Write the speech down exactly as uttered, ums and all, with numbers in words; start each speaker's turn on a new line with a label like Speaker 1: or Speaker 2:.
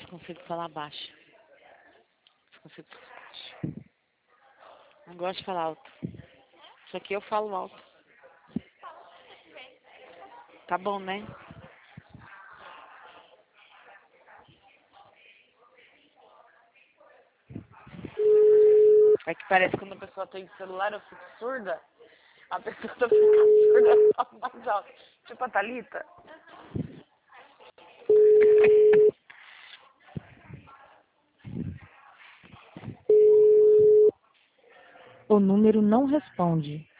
Speaker 1: só consigo falar baixo. Só consigo falar baixo. Não gosto de falar alto. Isso aqui eu falo alto. Tá bom, né? É que parece que quando a pessoa tem celular eu fico surda. A pessoa tá ficando surda só mais alto. Tipo a Thalita.
Speaker 2: O número não responde.